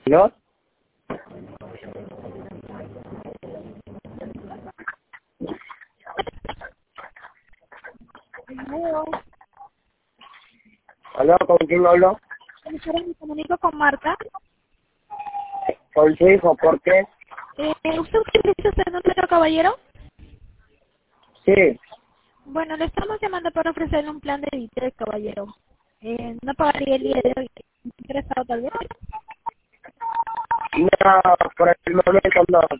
¿No? Hello. ¿Aló? ¿Con quién hablo? Me comunico con Marta. Con su hijo, ¿por qué? ¿Usted utiliza este número, caballero? Sí. Bueno, le estamos llamando para ofrecerle un plan de interés, caballero. ¿No pagaría el día de hoy? ¿Interesado tal vez? No, por el momento no.